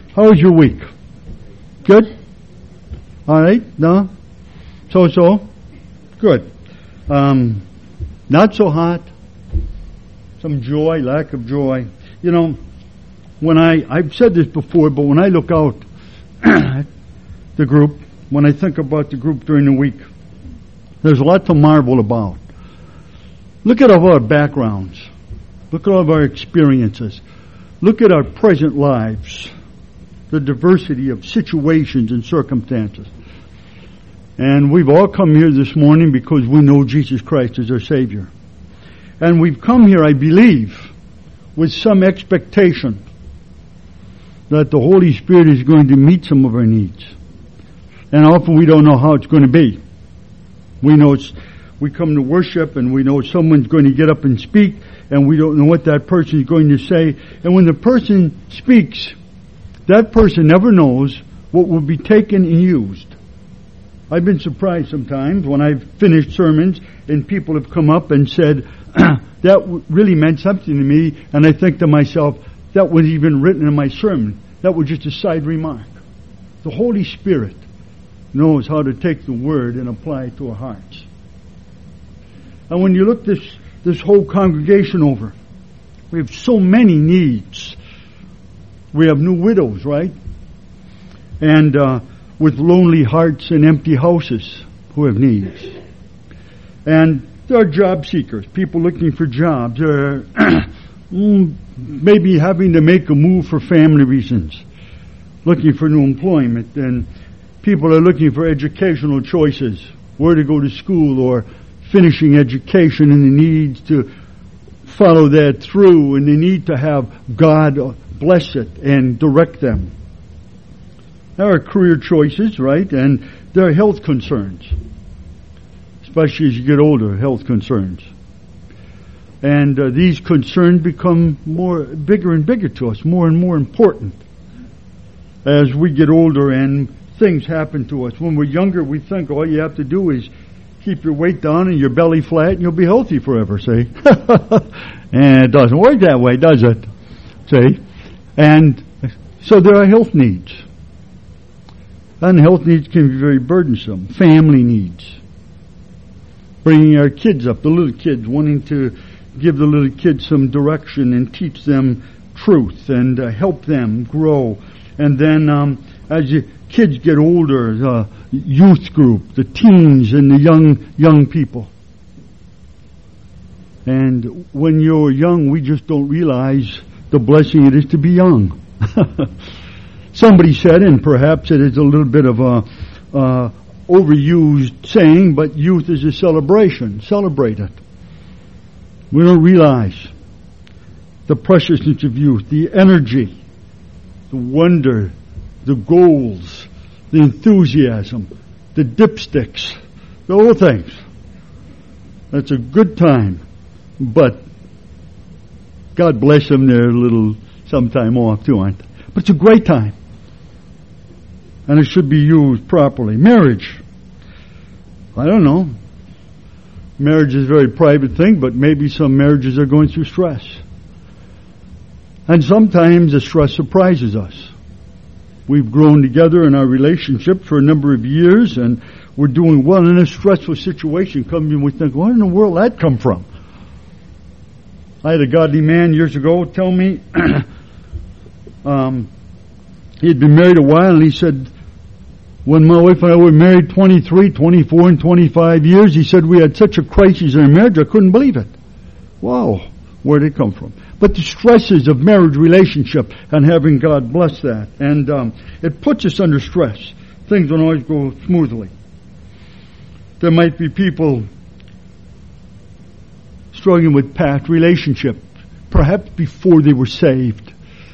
How was your week? Good? All right? No? So? Good. Not so hot. Some joy, lack of joy. You know, I've said this before, but when I look out at the group, when I think about the group during the week, there's a lot to marvel about. Look at all of our backgrounds. Look at all of our experiences. Look at our present lives. The diversity of situations and circumstances. And we've all come here this morning because we know Jesus Christ is our Savior. And we've come here, I believe, with some expectation that the Holy Spirit is going to meet some of our needs. And often we don't know how it's going to be. We come to worship and we know someone's going to get up and speak, and we don't know what that person is going to say. And when the person speaks, that person never knows what will be taken and used. I've been surprised sometimes when I've finished sermons and people have come up and said, that really meant something to me, and I think to myself, that was even written in my sermon. That was just a side remark. The Holy Spirit knows how to take the Word and apply it to our hearts. And when you look this whole congregation over, we have so many needs. We have new widows, right? And with lonely hearts and empty houses who have needs. And there are job seekers, people looking for jobs. There are maybe having to make a move for family reasons, looking for new employment. And people are looking for educational choices, where to go to school or finishing education, and the needs to follow that through, and they need to have God bless it and direct them. There are career choices, right? And there are health concerns, especially as you get older, health concerns. And these concerns become bigger and bigger to us, more and more important as we get older and things happen to us. When we're younger, we think all you have to do is keep your weight down and your belly flat and you'll be healthy forever, see? And it doesn't work that way, does it? See? And so there are health needs. And health needs can be very burdensome. Family needs. Bringing our kids up, the little kids, wanting to give the little kids some direction and teach them truth and help them grow. And then as your kids get older, the youth group, the teens and the young people. And when you're young, we just don't realize the blessing it is to be young. Somebody said, and perhaps it is a little bit of a overused saying, but youth is a celebration. Celebrate it. We don't realize the preciousness of youth, the energy, the wonder, the goals, the enthusiasm, the dipsticks, the whole things. That's a good time, but God bless them, they're a little sometime off too, aren't they? But it's a great time. And it should be used properly. Marriage. I don't know. Marriage is a very private thing, but maybe some marriages are going through stress. And sometimes the stress surprises us. We've grown together in our relationship for a number of years, and we're doing well. And in a stressful situation comes and we think, where in the world did that come from? I had a godly man years ago tell me he had been married a while, and he said, when my wife and I were married 23, 24, and 25 years, he said we had such a crisis in our marriage, I couldn't believe it. Wow, where did it come from? But the stresses of marriage relationship and having God bless that. And it puts us under stress. Things don't always go smoothly. There might be people struggling with past relationships, perhaps before they were saved.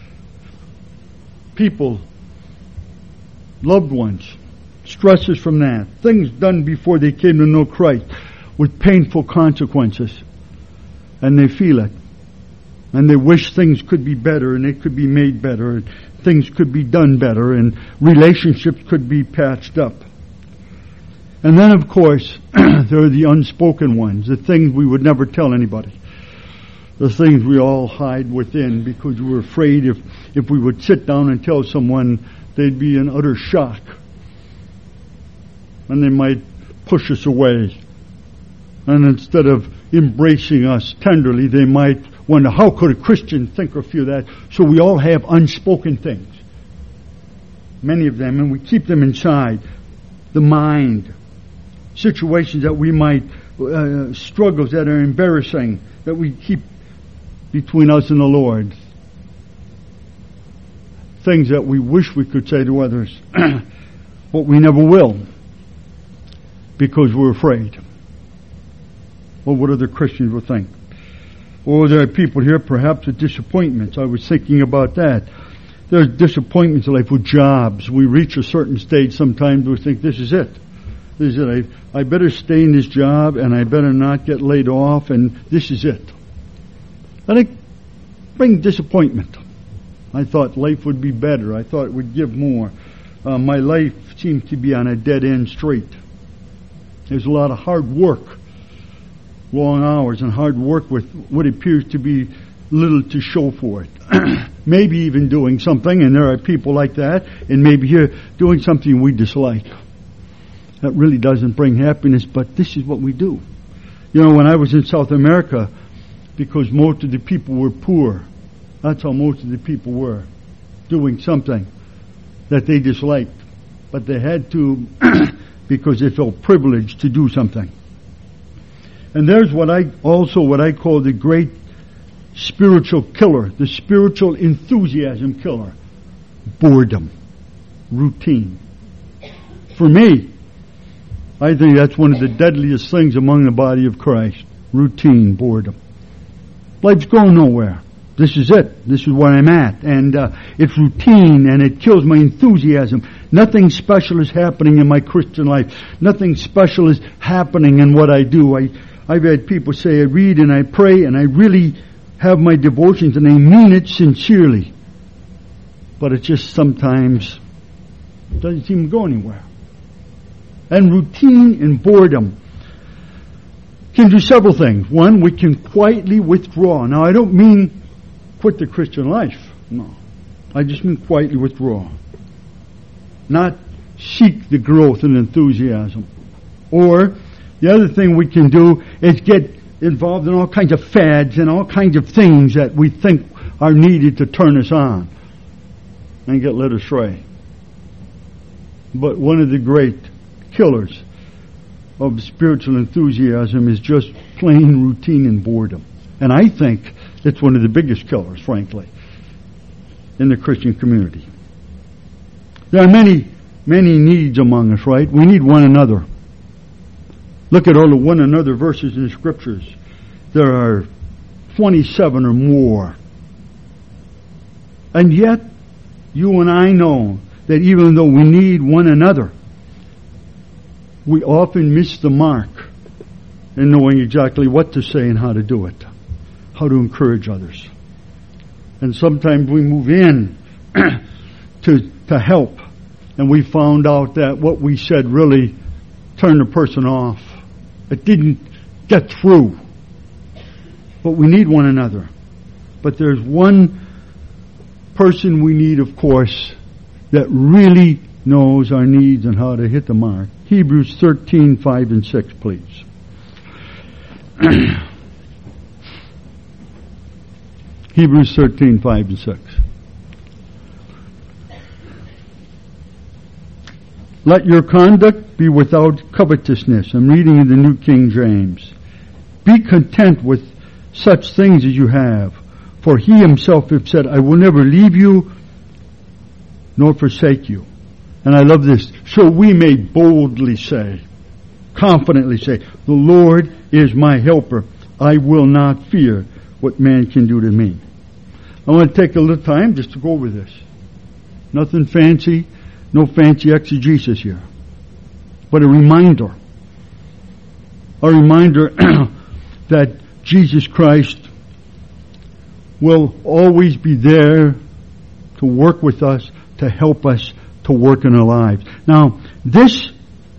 People, loved ones, stresses from that. Things done before they came to know Christ with painful consequences. And they feel it. And they wish things could be better and they could be made better and things could be done better and relationships could be patched up. And then, of course, there are the unspoken ones, the things we would never tell anybody. the things we all hide within because we're afraid if we would sit down and tell someone, they'd be in utter shock. And they might push us away. And instead of embracing us tenderly, they might wonder, how could a Christian think or feel that? So we all have unspoken things. Many of them, and we keep them inside. The mind. Situations that we might, struggles that are embarrassing, that we keep between us and the Lord. Things that we wish we could say to others, but we never will, because we're afraid. Well, what other Christians will think? Or there are people here perhaps with disappointments. I was thinking about that. There's disappointments in life with jobs. We reach a certain stage sometimes we think, this is it. This is it. I better stay in this job and I better not get laid off, and this is it. And it brings disappointment. I thought life would be better. I thought it would give more. My life seems to be on a dead-end street. There's a lot of hard work, long hours, and hard work with what appears to be little to show for it. Maybe even doing something, and there are people like that, and maybe here doing something we dislike. That really doesn't bring happiness, but this is what we do. You know, when I was in South America, because most of the people were poor, that's how most of the people were, doing something that they disliked. But they had to because they felt privileged to do something. And there's what I call the great spiritual killer, the spiritual enthusiasm killer. Boredom. Routine. For me, I think that's one of the deadliest things among the body of Christ. Routine, boredom. Life's going nowhere. This is it. This is where I'm at. And it's routine, and it kills my enthusiasm. Nothing special is happening in my Christian life. Nothing special is happening in what I do. I've had people say, I read and I pray and I really have my devotions and I mean it sincerely. But it just sometimes doesn't seem to go anywhere. And routine and boredom can do several things. One, we can quietly withdraw. Now, I don't mean quit the Christian life. No. I just mean quietly withdraw. Not seek the growth and enthusiasm. Or, the other thing we can do is get involved in all kinds of fads and all kinds of things that we think are needed to turn us on and get led astray. But one of the great killers of spiritual enthusiasm is just plain routine and boredom. And I think it's one of the biggest killers, frankly, in the Christian community. There are many, many needs among us, right? We need one another. Look at all the one another verses in the Scriptures. There are 27 or more. And yet, you and I know that even though we need one another, we often miss the mark in knowing exactly what to say and how to do it, how to encourage others. And sometimes we move in to help, and we found out that what we said really turned the person off. It didn't get through. But we need one another. But there's one person we need, of course, that really knows our needs and how to hit the mark. Hebrews 13, 5 and 6, please. Hebrews 13, 5 and 6. Let your conduct be without covetousness. I'm reading in the New King James. Be content with such things as you have. For he himself has said, I will never leave you nor forsake you. And I love this. So we may boldly say, confidently say, the Lord is my helper. I will not fear what man can do to me. I want to take a little time just to go over this. Nothing fancy. No fancy exegesis here. But a reminder. A reminder that Jesus Christ will always be there to work with us, to help us to work in our lives. Now, this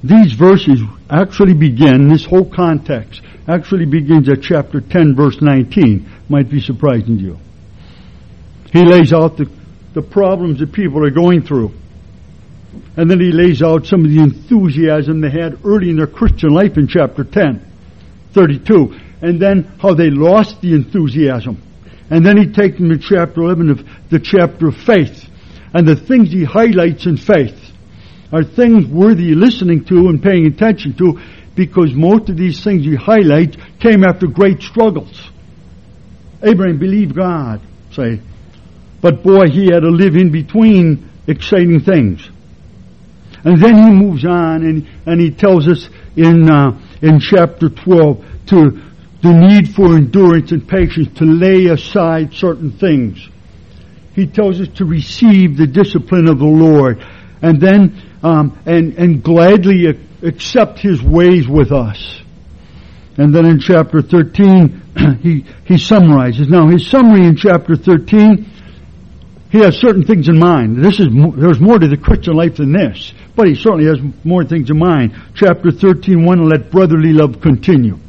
these verses actually begin, this whole context actually begins at chapter 10, verse 19. Might be surprising to you. He lays out the problems that people are going through. And then he lays out some of the enthusiasm they had early in their Christian life in chapter 10, 32. And then how they lost the enthusiasm. And then he takes them to chapter 11 of the chapter of faith. And the things he highlights in faith are things worthy listening to and paying attention to, because most of these things he highlights came after great struggles. Abraham believed God, say. But boy, he had to live in between exciting things. And then he moves on and he tells us in chapter 12 to the need for endurance and patience, to lay aside certain things. He tells us to receive the discipline of the Lord, and then and gladly accept His ways with us. And then in chapter 13, he summarizes. Now, his summary in chapter 13, he has certain things in mind. There's more to the Christian life than this, but he certainly has more things in mind. Chapter 13:1, let brotherly love continue.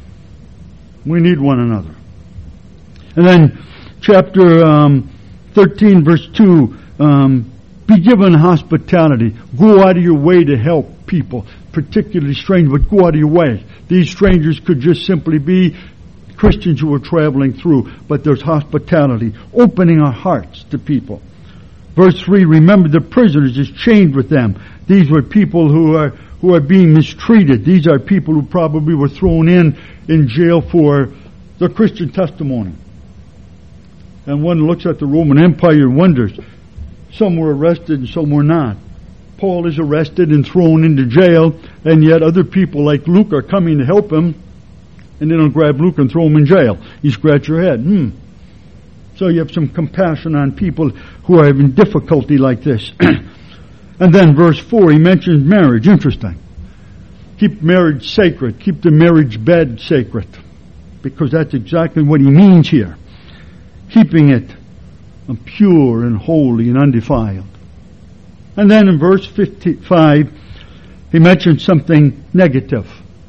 We need one another. And then chapter 13, verse 2, be given hospitality. Go out of your way to help people, particularly strangers, but go out of your way. These strangers could just simply be Christians who were traveling through, but there's hospitality, opening our hearts to people. Verse 3, remember the prisoners is chained with them. These were people who are being mistreated. These are people who probably were thrown in jail for their Christian testimony. And one looks at the Roman Empire and wonders, some were arrested and some were not. Paul is arrested and thrown into jail, and yet other people like Luke are coming to help him, and they don't grab Luke and throw him in jail. You scratch your head. So you have some compassion on people who are having difficulty like this. And then verse 4, he mentions marriage. Interesting. Keep marriage sacred. Keep the marriage bed sacred. Because that's exactly what he means here. Keeping it pure and holy and undefiled. And then in verse 55, he mentions something negative.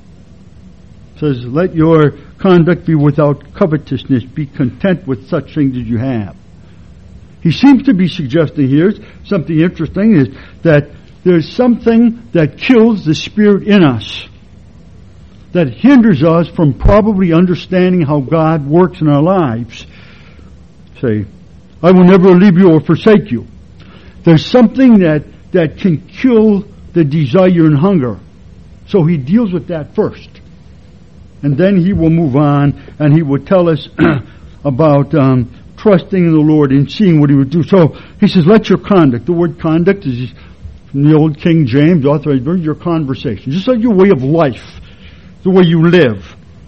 It says, let your conduct be without covetousness. Be content with such things as you have. He seems to be suggesting here something interesting, is that there's something that kills the spirit in us, that hinders us from probably understanding how God works in our lives. Say, I will never leave you or forsake you. There's something that can kill the desire and hunger. So he deals with that first. And then he will move on and he will tell us about trusting in the Lord and seeing what he would do. So he says, let your conduct. The word conduct is from the old King James, authorized version, your conversation. Just like your way of life, the way you live.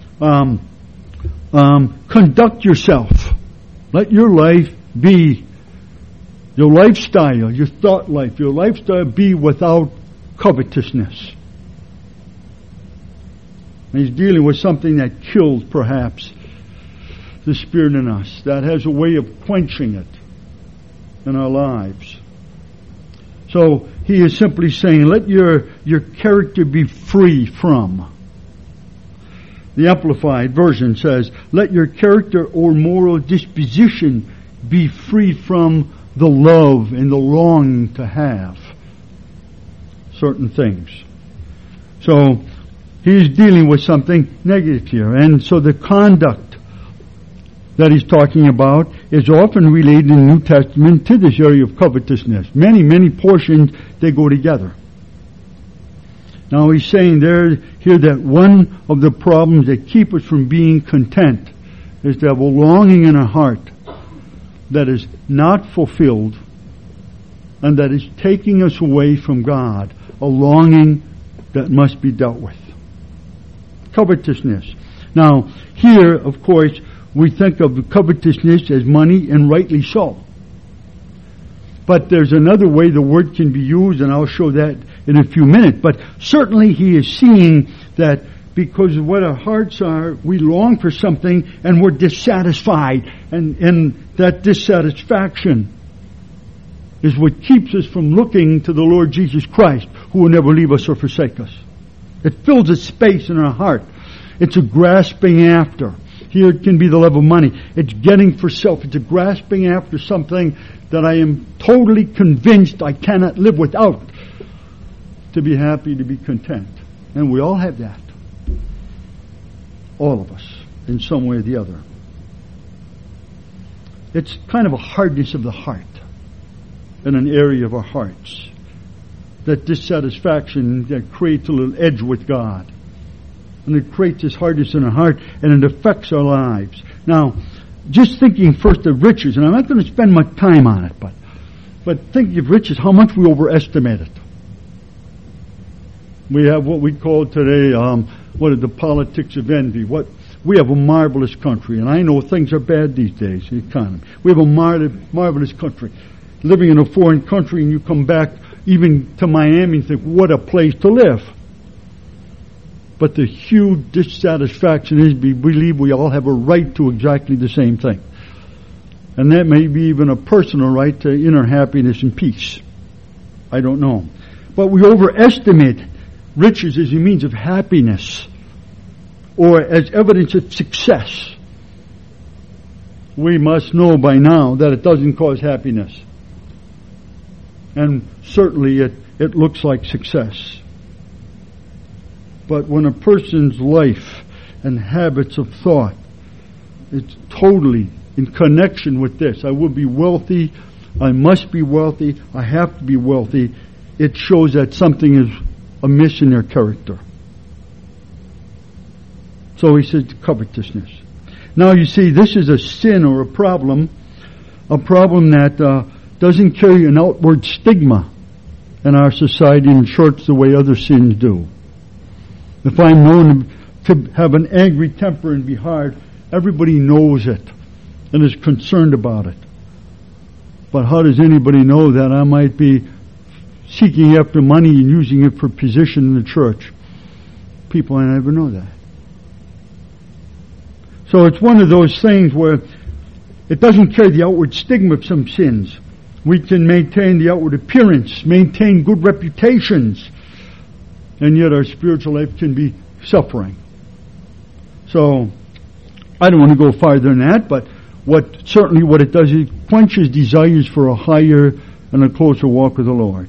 Conduct yourself. Let your life be, your lifestyle, your thought life, your lifestyle be without covetousness. And he's dealing with something that kills, perhaps, the spirit in us, that has a way of quenching it in our lives. So he is simply saying, let your character be free from. The Amplified Version says, let your character or moral disposition be free from the love and the longing to have certain things. So he's dealing with something negative here. And so the conduct that he's talking about is often related in the New Testament to this area of covetousness. Many portions, they go together. Now he's saying here that one of the problems that keep us from being content is to have a longing in our heart that is not fulfilled and that is taking us away from God, a longing that must be dealt with. Covetousness. Now, here, of course, we think of covetousness as money, and rightly so. But there's another way the word can be used, and I'll show that in a few minutes. But certainly he is seeing that because of what our hearts are, we long for something and we're dissatisfied. And that dissatisfaction is what keeps us from looking to the Lord Jesus Christ, who will never leave us or forsake us. It fills a space in our heart. It's a grasping after. Here it can be the love of money. It's getting for self. It's a grasping after something that I am totally convinced I cannot live without to be happy, to be content. And we all have that. All of us, in some way or the other. It's kind of a hardness of the heart in an area of our hearts. That dissatisfaction that creates a little edge with God. And it creates this hardness in our heart, and it affects our lives. Now, just thinking first of riches, and I'm not going to spend much time on it, but thinking of riches, how much we overestimate it. We have what we call today, the politics of envy. We have a marvelous country, and I know things are bad these days, the economy. We have a marvelous country. Living in a foreign country, and you come back even to Miami and think, what a place to live. But the huge dissatisfaction is we believe we all have a right to exactly the same thing. And that may be even a personal right to inner happiness and peace. I don't know. But we overestimate riches as a means of happiness or as evidence of success. We must know by now that it doesn't cause happiness. And certainly it looks like success. But when a person's life and habits of thought is totally in connection with this, I will be wealthy, I must be wealthy, I have to be wealthy, it shows that something is amiss in their character. So he says covetousness. Now you see, this is a sin or a problem that doesn't carry an outward stigma in our society in church the way other sins do. If I'm known to have an angry temper and be hard, everybody knows it and is concerned about it. But how does anybody know that I might be seeking after money and using it for position in the church? People I never know that. So it's one of those things where it doesn't carry the outward stigma of some sins. We can maintain the outward appearance, maintain good reputations, and yet our spiritual life can be suffering. So, I don't want to go farther than that, but what it does is it quenches desires for a higher and a closer walk with the Lord.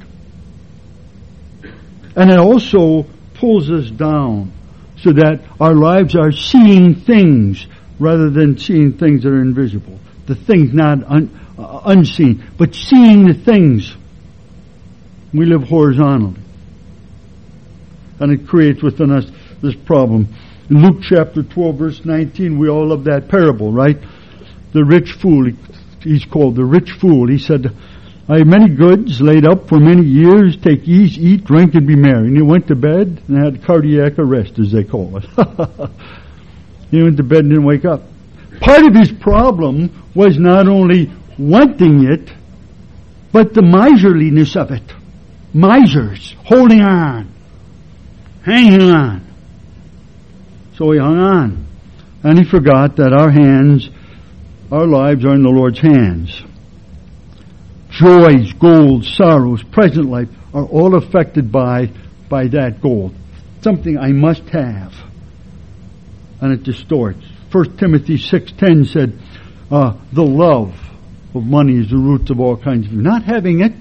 And it also pulls us down so that our lives are seeing things rather than seeing things that are invisible. The things not unseen, but seeing the things. We live horizontally. And it creates within us this problem. In Luke chapter 12, verse 19, we all love that parable, right? The rich fool, he's called the rich fool. He said, I have many goods laid up for many years. Take ease, eat, drink, and be merry. And he went to bed and had cardiac arrest, as they call it. He went to bed and didn't wake up. Part of his problem was not only wanting it, but the miserliness of it. Misers, holding on. Hanging on. So he hung on. And he forgot that our lives are in the Lord's hands. Joys, gold, sorrows, present life are all affected by that gold. Something I must have. And it distorts. 1 Timothy 6:10 said, the love of money is the root of all kinds of evil. Not having it,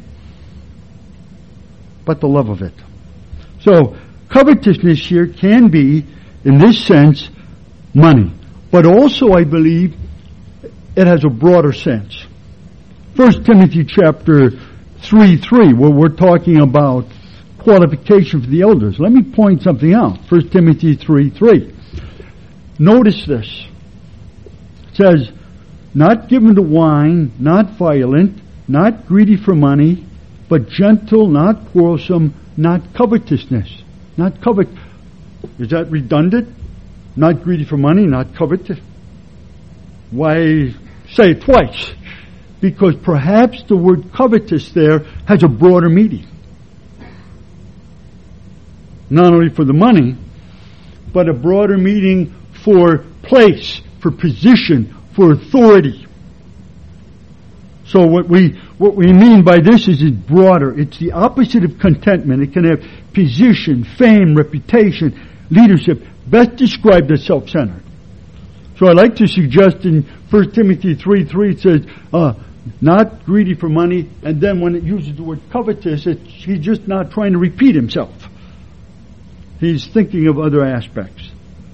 but the love of it. So, covetousness here can be, in this sense, money. But also, I believe, it has a broader sense. 1 Timothy chapter 3:3, where we're talking about qualification for the elders. Let me point something out. 1 Timothy 3:3. Notice this. It says, not given to wine, not violent, not greedy for money, but gentle, not quarrelsome, not covetousness. Not covet. Is that redundant? Not greedy for money, not covetous. Why say it twice? Because perhaps the word covetous there has a broader meaning. Not only for the money, but a broader meaning for place, for position, for authority. So what we what we mean by this is it's broader. It's the opposite of contentment. It can have position, fame, reputation, leadership, best described as self-centered. So I'd like to suggest in 1 Timothy 3:3 it says, not greedy for money, and then when it uses the word covetous, he's just not trying to repeat himself. He's thinking of other aspects.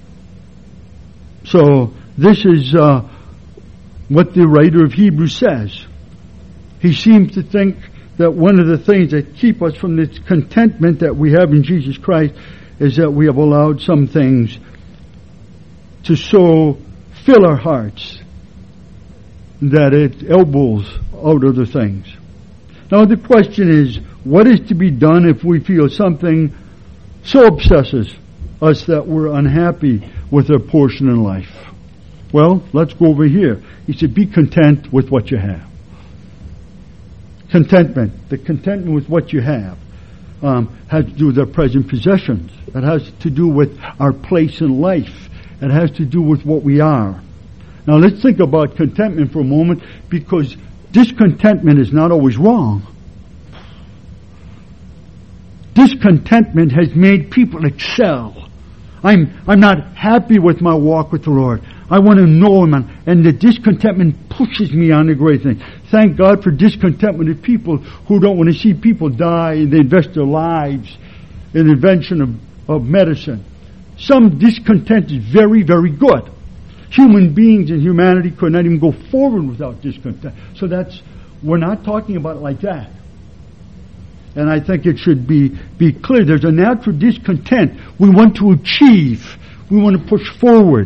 So this is what the writer of Hebrews says. He seems to think that one of the things that keep us from this contentment that we have in Jesus Christ is that we have allowed some things to so fill our hearts that it elbows out other things. Now the question is, what is to be done if we feel something so obsesses us that we're unhappy with our portion in life? Well, let's go over here. He said, be content with what you have. Contentment, the contentment with what you have, has to do with our present possessions. It has to do with our place in life. It has to do with what we are. Now let's think about contentment for a moment, because discontentment is not always wrong. Discontentment has made people excel. I'm not happy with my walk with the Lord. I want to know Him, and the discontentment pushes me on to great things. Thank God for discontentment of people who don't want to see people die, and they invest their lives in the invention of medicine. Some discontent is very, very good. Human beings and humanity could not even go forward without discontent. So we're not talking about it like that. And I think it should be clear. There's a natural discontent. We want to achieve. We want to push forward.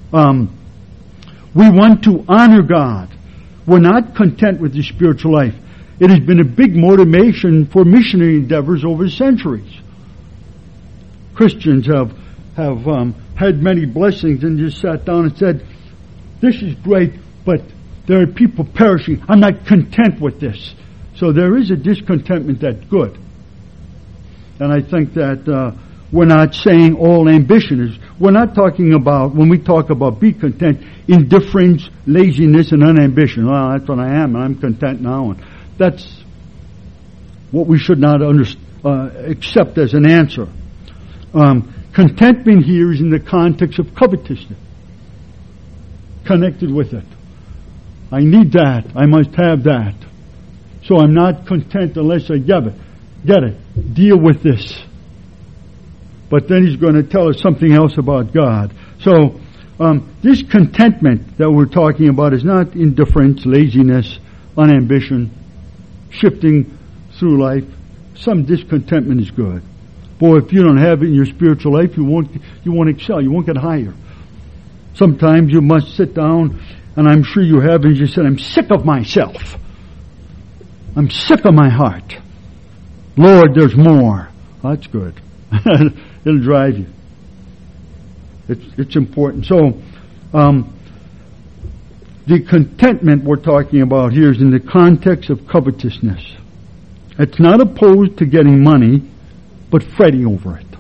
We want to honor God. We're not content with the spiritual life. It has been a big motivation for missionary endeavors over the centuries. Christians have had many blessings and just sat down and said, this is great, but there are people perishing. I'm not content with this. So there is a discontentment that's good. And I think that we're not saying all ambition is. We're not talking about, when we talk about be content, indifference, laziness, and unambition. Well, that's what I am, and I'm content now. And that's what we should not accept as an answer. Contentment here is in the context of covetousness, connected with it. I need that. I must have that. So I'm not content unless I get it. Deal with this. But then he's going to tell us something else about God. So this contentment that we're talking about is not indifference, laziness, unambition, shifting through life. Some discontentment is good. Boy, if you don't have it in your spiritual life, you won't excel. You won't get higher. Sometimes you must sit down, and I'm sure you have, and you said, I'm sick of myself. I'm sick of my heart. Lord, there's more. Well, that's good. It'll drive you. It's important. So, the contentment we're talking about here is in the context of covetousness. It's not opposed to getting money, but fretting over it.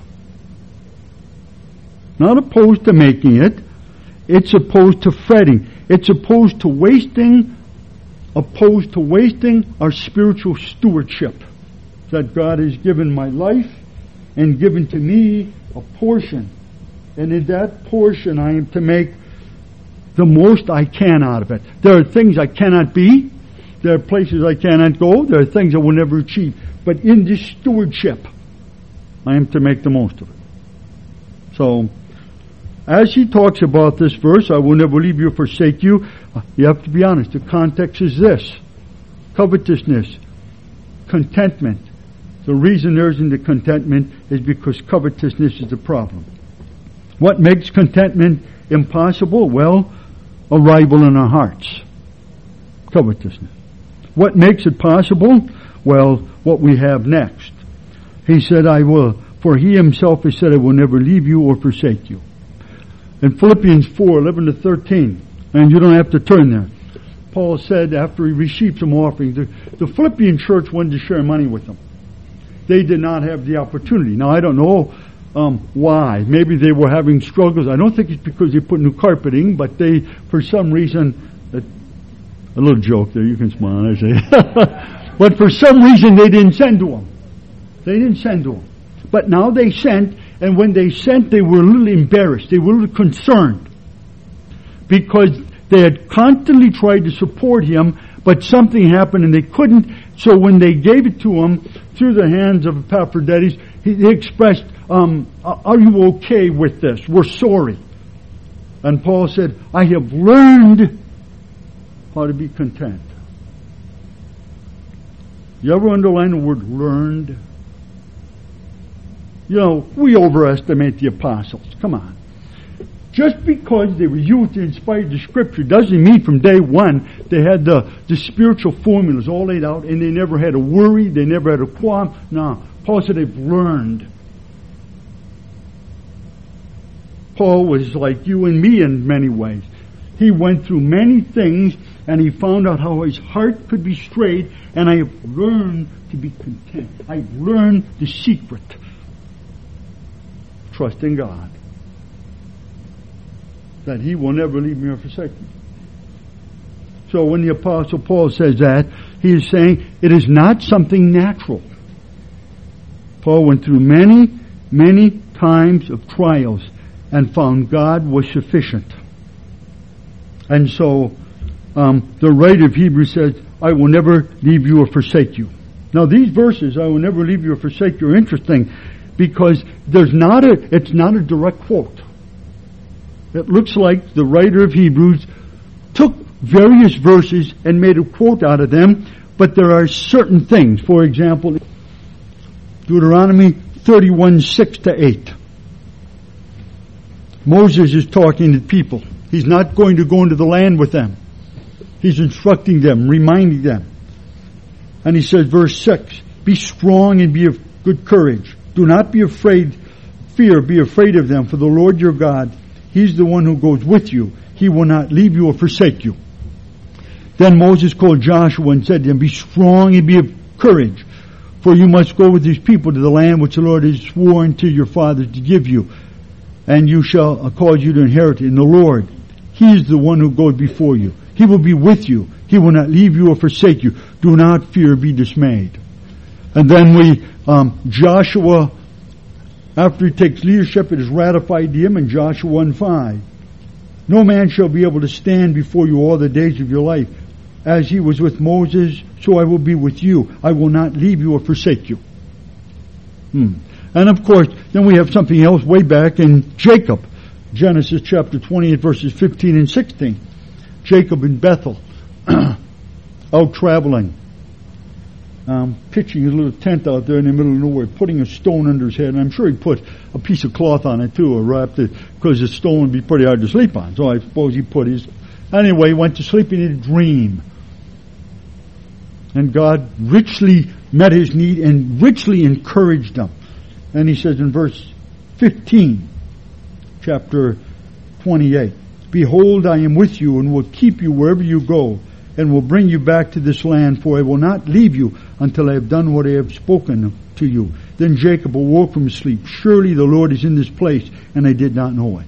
Not opposed to making it. It's opposed to fretting. It's opposed to wasting our spiritual stewardship that God has given my life and given to me a portion. And in that portion I am to make the most I can out of it. There are things I cannot be. There are places I cannot go. There are things I will never achieve. But in this stewardship, I am to make the most of it. So, as he talks about this verse, I will never leave you or forsake you, you have to be honest. The context is this. Covetousness. Contentment. The reason there isn't the contentment is because covetousness is the problem. What makes contentment impossible? Well, a rival in our hearts. Covetousness. What makes it possible? Well, what we have next. He said, I will, for he himself has said, I will never leave you or forsake you. In Philippians 4:11-13, and you don't have to turn there, Paul said after he received some offerings, the Philippian church wanted to share money with them. They did not have the opportunity. Now, I don't know why. Maybe they were having struggles. I don't think it's because they put new carpeting, but they, for some reason, A little joke there. You can smile. I say. But for some reason they didn't send to him. They didn't send to him. But now they sent, and when they sent, they were a little embarrassed. They were a little concerned. Because they had constantly tried to support him, but something happened and they couldn't. So when they gave it to him through the hands of Epaphroditus, he expressed, are you okay with this? We're sorry. And Paul said, I have learned how to be content. You ever underline the word learned? You know, we overestimate the apostles. Come on. Just because they were used to inspire the Scripture doesn't mean from day one they had the spiritual formulas all laid out and they never had a worry, they never had a qualm. No. Paul said they've learned. Paul was like you and me in many ways. He went through many things and he found out how his heart could be straight, and I have learned to be content. I've learned the secret. Trust in God. That He will never leave me or forsake me. So when the Apostle Paul says that, he is saying it is not something natural. Paul went through many, many times of trials and found God was sufficient. And so the writer of Hebrews says, I will never leave you or forsake you. Now these verses, I will never leave you or forsake you, are interesting because it's not a direct quote. It looks like the writer of Hebrews took various verses and made a quote out of them, but there are certain things. For example, Deuteronomy 31:6-8. Moses is talking to people. He's not going to go into the land with them. He's instructing them, reminding them. And he says, verse 6, be strong and be of good courage. Do not be afraid, be afraid of them, for the Lord your God, He's the one who goes with you. He will not leave you or forsake you. Then Moses called Joshua and said to him, be strong and be of courage, for you must go with these people to the land which the Lord has sworn to your fathers to give you, and you shall cause you to inherit it. And the Lord, He is the one who goes before you. He will be with you. He will not leave you or forsake you. Do not fear, be dismayed. And then Joshua, after he takes leadership, it is ratified to him in Joshua 1:5. No man shall be able to stand before you all the days of your life. As He was with Moses, so I will be with you. I will not leave you or forsake you. And of course, then we have something else way back in Jacob. Genesis chapter 28 verses 15 and 16. Jacob in Bethel, out traveling, pitching his little tent out there in the middle of nowhere, putting a stone under his head, and I'm sure he put a piece of cloth on it too, or wrapped it, because the stone would be pretty hard to sleep on. So I suppose he put his... Anyway, he went to sleep in a dream. And God richly met his need and richly encouraged him. And he says in verse 15, chapter 28, behold, I am with you and will keep you wherever you go, and will bring you back to this land, for I will not leave you until I have done what I have spoken to you. Then Jacob awoke from his sleep. Surely the Lord is in this place, and I did not know it.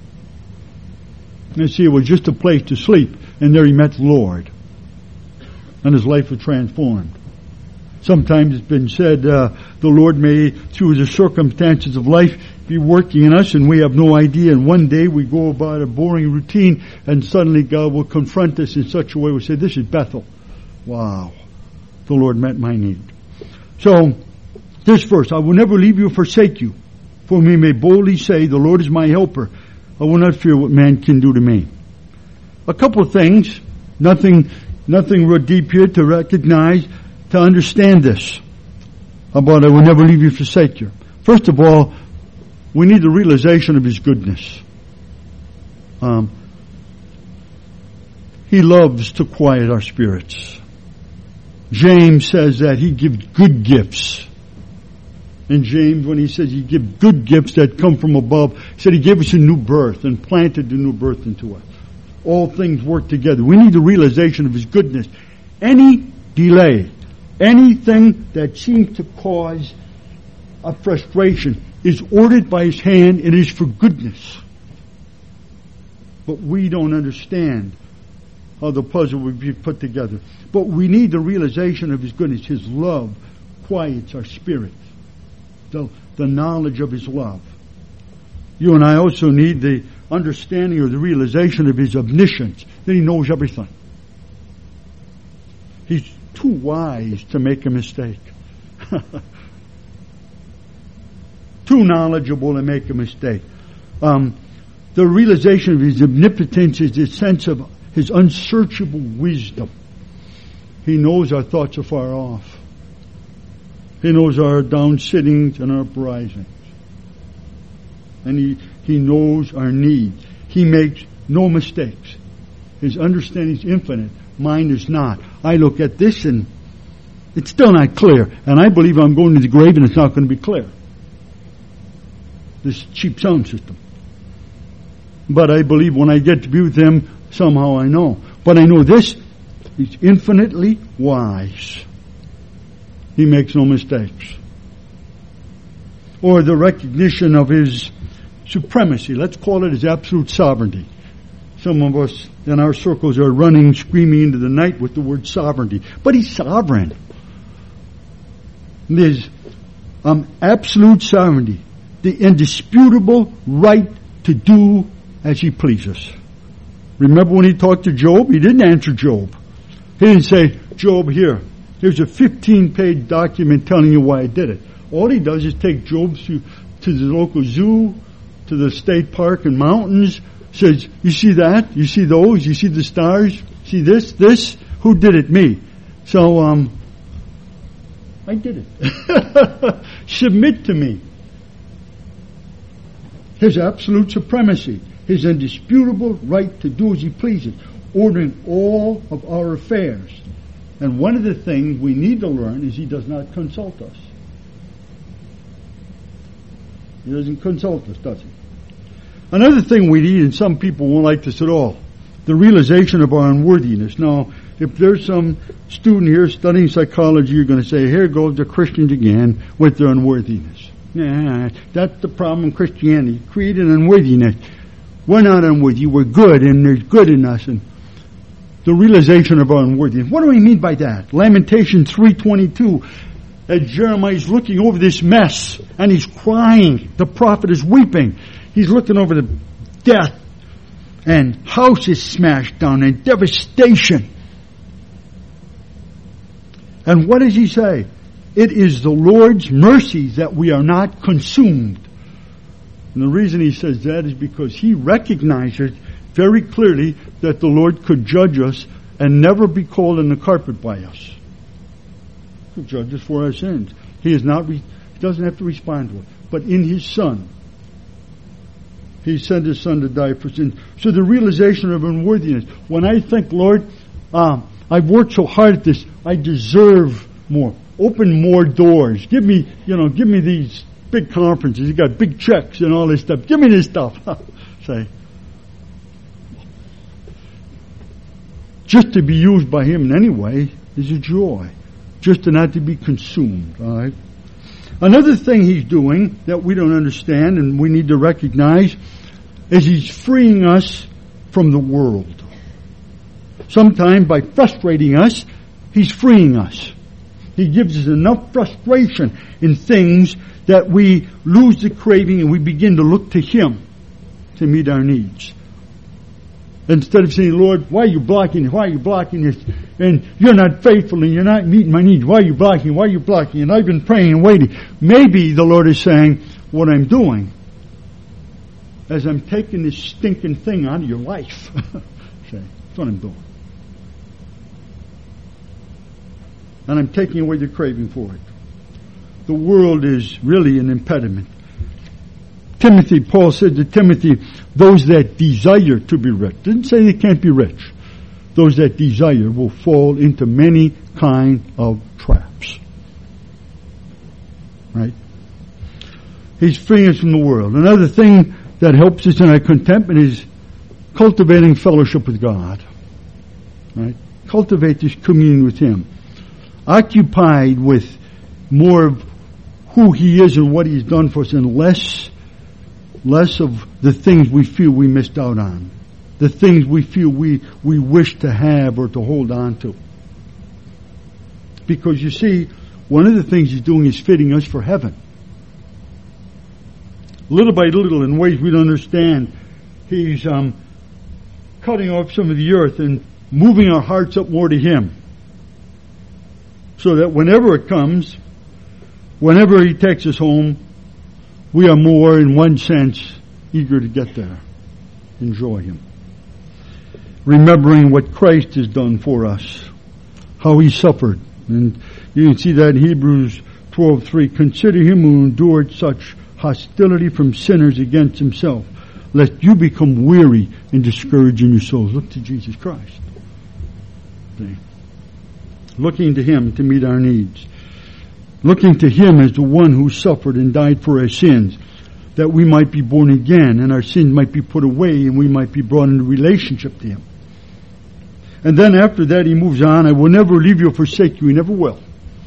You see, it was just a place to sleep, and there he met the Lord. And his life was transformed. Sometimes it's been said the Lord may, through the circumstances of life, be working in us and we have no idea. And one day we go about a boring routine and suddenly God will confront us in such a way we say, this is Bethel. Wow. The Lord met my need. So, this verse, I will never leave you or forsake you. For we may boldly say, the Lord is my helper. I will not fear what man can do to me. A couple of things, nothing real deep here to recognize, to understand this about I will never leave you or forsake you. First of all, we need the realization of His goodness. He loves to quiet our spirits. James says that He gives good gifts. And James, when he says He gives good gifts that come from above, He said He gave us a new birth and planted the new birth into us. All things work together. We need the realization of His goodness. Any delay, anything that seems to cause a frustration is ordered by His hand. It is for goodness. But we don't understand how the puzzle would be put together. But we need the realization of His goodness. His love quiets our spirit. The knowledge of His love. You and I also need the understanding or the realization of His omniscience, that He knows everything. He's too wise to make a mistake. Too knowledgeable to make a mistake. The realization of His omnipotence is the sense of His unsearchable wisdom. He knows our thoughts are far off. He knows our down-sittings and our uprisings. And He knows our needs. He makes no mistakes. His understanding is infinite. Mine is not. I look at this and it's still not clear. And I believe I'm going to the grave and it's not going to be clear. This cheap sound system. But I believe when I get to be with Him, somehow I know. But I know this, He's infinitely wise. He makes no mistakes. Or the recognition of His supremacy. Let's call it His absolute sovereignty. Some of us in our circles are running, screaming into the night with the word sovereignty. But He's sovereign. His absolute sovereignty. The indisputable right to do as He pleases. Remember when He talked to Job? He didn't answer Job. He didn't say, Job, here's a 15-page document telling you why I did it. All He does is take Job to the local zoo, to the state park and mountains, says, you see that? You see those? You see the stars? See this? Who did it? Me. So, I did it. Submit to me. His absolute supremacy. His indisputable right to do as He pleases. Ordering all of our affairs. And one of the things we need to learn is He does not consult us. He doesn't consult us, does He? Another thing we need, and some people won't like this at all, the realization of our unworthiness. Now, if there's some student here studying psychology, you're going to say, here goes the Christians again with their unworthiness. Nah, that's the problem in Christianity. Created unworthiness. We're not unworthy. We're good, and there's good in us. And the realization of our unworthiness. What do we mean by that? Lamentation 3:22. As Jeremiah is looking over this mess, and he's crying. The prophet is weeping. He's looking over the death, and houses smashed down, and devastation. And what does he say? It is the Lord's mercies that we are not consumed. And the reason he says that is because he recognizes very clearly that the Lord could judge us and never be called in the carpet by us. He could judge us for our sins. He doesn't have to respond to it. But in His Son, He sent His Son to die for sin. So the realization of unworthiness. When I think, Lord, I've worked so hard at this, I deserve more. Open more doors. Give me these big conferences. You got big checks and all this stuff. Give me this stuff. Say, just to be used by Him in any way is a joy. Just to not to be consumed. All right. Another thing He's doing that we don't understand and we need to recognize is He's freeing us from the world. Sometimes by frustrating us, He's freeing us. He gives us enough frustration in things that we lose the craving and we begin to look to Him to meet our needs. Instead of saying, Lord, why are you blocking this? Why are you blocking this? And you're not faithful and you're not meeting my needs. Why are you blocking? Why are you blocking? And I've been praying and waiting. Maybe the Lord is saying, what I'm doing is I'm taking this stinking thing out of your life. Say, that's what I'm doing. And I'm taking away the craving for it. The world is really an impediment. Paul said to Timothy, those that desire to be rich. Didn't say they can't be rich. Those that desire will fall into many kind of traps. Right? He's freeing us from the world. Another thing that helps us in our contentment is cultivating fellowship with God. Right? Cultivate this communion with Him. Occupied with more of who He is and what He's done for us and less of the things we feel we missed out on. the things we feel we wish to have or to hold on to. Because you see, one of the things He's doing is fitting us for heaven. Little by little, in ways we don't understand, He's cutting off some of the earth and moving our hearts up more to Him. So that whenever it comes, whenever He takes us home, we are more, in one sense, eager to get there. Enjoy Him. Remembering what Christ has done for us. How He suffered. And you can see that in Hebrews 12:3. Consider Him who endured such hostility from sinners against Himself, lest you become weary and discouraged in your souls. Look to Jesus Christ. See? Looking to Him to meet our needs. Looking to Him as the one who suffered and died for our sins, that we might be born again and our sins might be put away and we might be brought into relationship to Him. And then after that He moves on, I will never leave you or forsake you. He never will.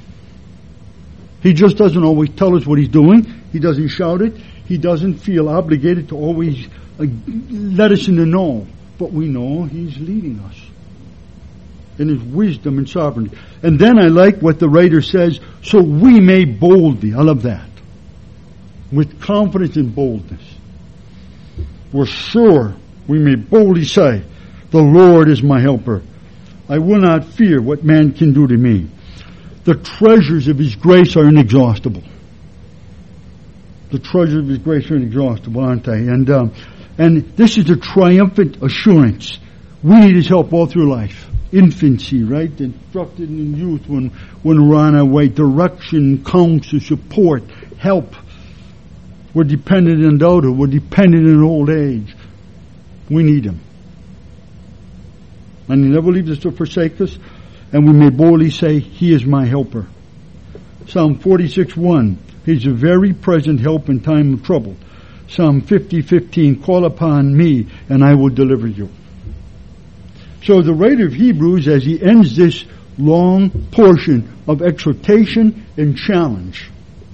He just doesn't always tell us what He's doing. He doesn't shout it. He doesn't feel obligated to always let us in the know. But we know He's leading us in His wisdom and sovereignty. And then I like what the writer says, so we may boldly, I love that, with confidence and boldness, we're sure we may boldly say, the Lord is my helper. I will not fear what man can do to me. The treasures of His grace are inexhaustible. The treasures of His grace are inexhaustible, aren't they? And this is a triumphant assurance. We need His help all through life. Infancy, right? Instructed in youth when we're on our way. Direction, counsel, support, help. We're dependent in adulthood. We're dependent in old age. We need Him. And He never leaves us to forsake us. And we may boldly say, He is my helper. Psalm 46:1. He's a very present help in time of trouble. Psalm 50:15. Call upon me and I will deliver you. So the writer of Hebrews, as he ends this long portion of exhortation and challenge,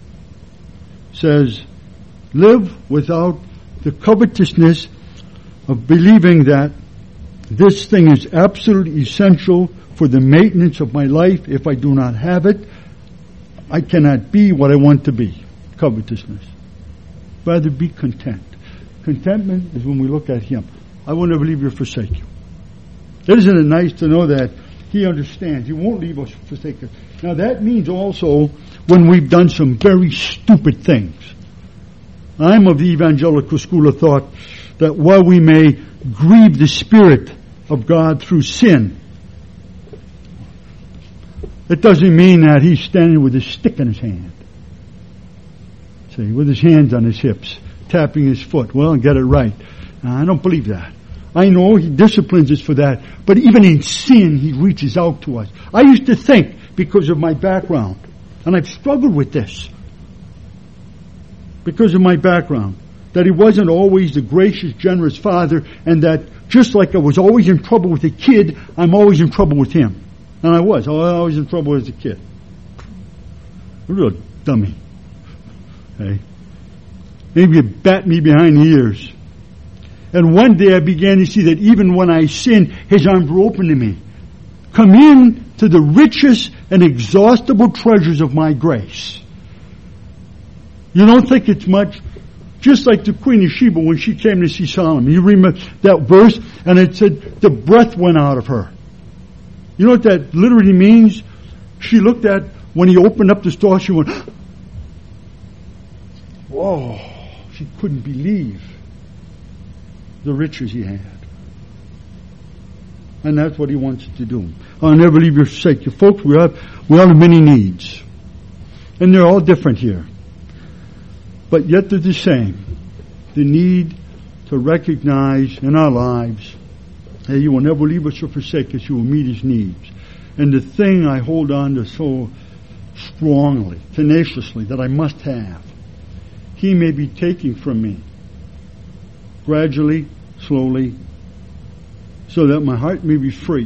says, live without the covetousness of believing that this thing is absolutely essential for the maintenance of my life. If I do not have it, I cannot be what I want to be. Covetousness. Rather be content. Contentment is when we look at Him. I will never leave you or forsake you. Isn't it nice to know that He understands? He won't leave us or forsake us. Now that means also when we've done some very stupid things. I'm of the evangelical school of thought that while we may grieve the Spirit of God through sin, it doesn't mean that He's standing with a stick in His hand. See, with His hands on His hips, tapping His foot. Well, get it right. Now, I don't believe that. I know He disciplines us for that, but even in sin, He reaches out to us. I used to think, because of my background, and I've struggled with this, because of my background, that He wasn't always the gracious, generous Father, and that just like I was always in trouble with a kid, I'm always in trouble with Him. And I was always in trouble as a kid. A real dummy. Okay. Maybe you bat me behind the ears. And one day I began to see that even when I sinned, His arms were open to me. Come in to the richest and exhaustible treasures of my grace. You don't think it's much? Just like the Queen of Sheba when she came to see Solomon. You remember that verse? And it said the breath went out of her. You know what that literally means? She looked at, when he opened up the store, she went, whoa. She couldn't believe the riches He had. And that's what He wants to do. I'll never leave you or forsake you. Folks, we all have many needs. And they're all different here. But yet they're the same. The need to recognize in our lives that He will never leave us or forsake us. He will meet His needs. And the thing I hold on to so strongly, tenaciously, that I must have, He may be taking from me gradually, slowly, so that my heart may be free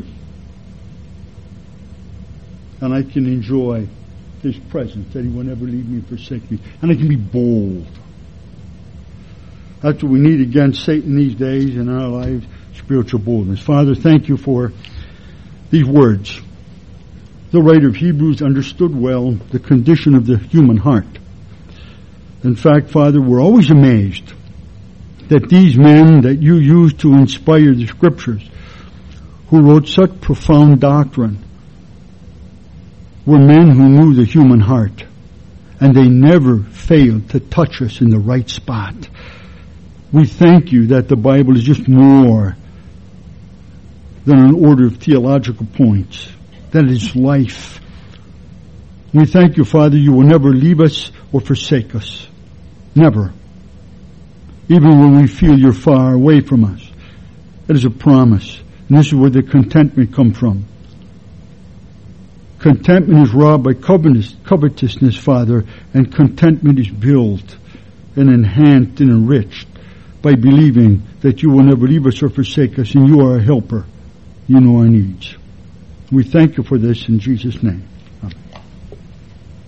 and I can enjoy His presence, that He will never leave me or forsake me, and I can be bold. That's what we need against Satan these days in our lives, spiritual boldness. Father, thank you for these words. The writer of Hebrews understood well the condition of the human heart. In fact, Father, we're always amazed that these men that you used to inspire the Scriptures, who wrote such profound doctrine, were men who knew the human heart, and they never failed to touch us in the right spot. We thank you that the Bible is just more than an order of theological points. That is life. We thank you, Father, you will never leave us or forsake us. Never. Even when we feel you're far away from us. That is a promise. And this is where the contentment comes from. Contentment is robbed by covetousness, Father, and contentment is built and enhanced and enriched by believing that you will never leave us or forsake us, and you are a helper. You know our needs. We thank you for this in Jesus' name.